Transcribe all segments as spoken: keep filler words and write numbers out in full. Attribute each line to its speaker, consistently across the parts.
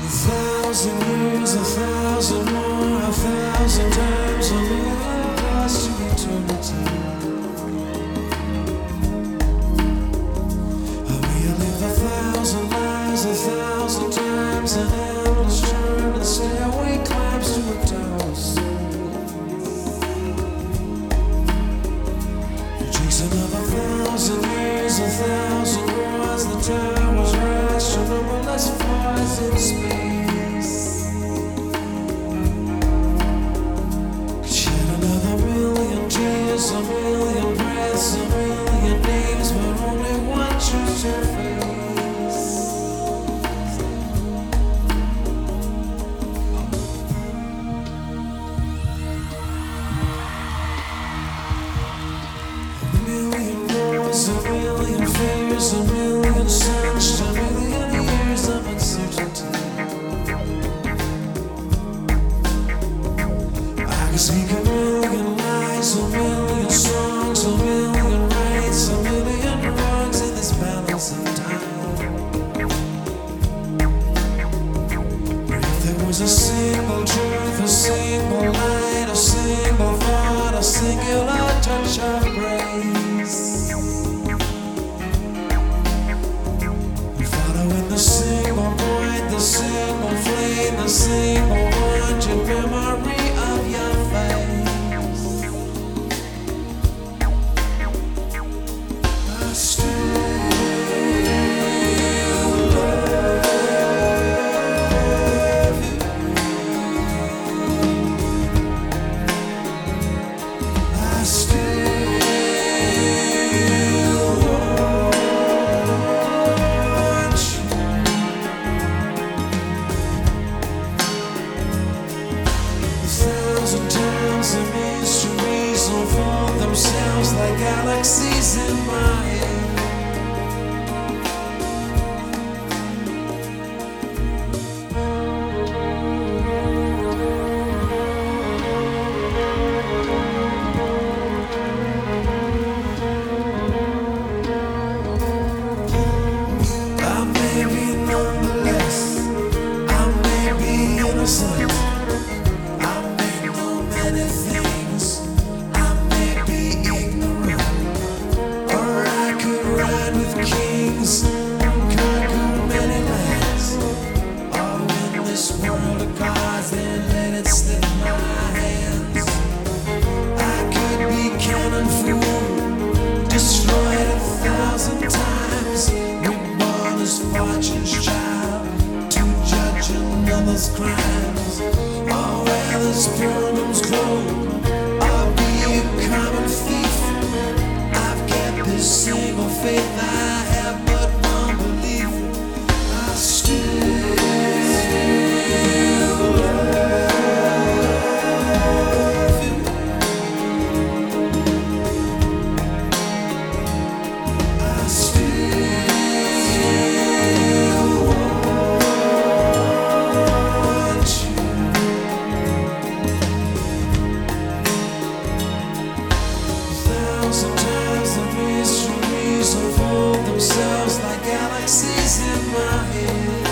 Speaker 1: A thousand years, a thousand more, a thousand times, a million past to eternity. We live a thousand lives, a thousand times, an endless journey, and stairway climbs to a tower's chasing of a thousand years, a thousand wars, the towers rise to numberless fires in space. Shed another million tears, a million breaths, a million names, but only one chooses your face. A million wars, a million fears, a million searched, a million years of uncertainty. I can speak a million lies, a million songs, a million rights, a million wrongs in this balance of time. But if there was a single truth, a single light, a single thought, a singular touch of grace, and following the single point, the single flame, the single haunted memory of your face, I still love you. I still want you. A thousand times the mysteries unfold themselves like galaxies in my head. I may be nonetheless, I may be innocent, I may know many things, I may be ignorant, or I could ride with kings, conquer many lands, or in this world of cards, then let it slip my hands. I could be cannon fool, destroyed a thousand times, reborn as fortune's child, to judge another's crimes, or wear this pilgrim's cloak, or be a common thief. I've kept this single faith, I have but one belief. I still love you. I still want you. A thousand times the mysteries unfold themselves like galaxies in my head.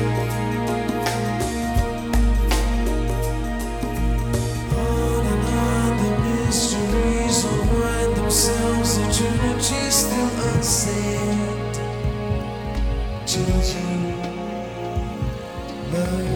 Speaker 1: On and on the mysteries unwind themselves, eternity still unsaid. Till you love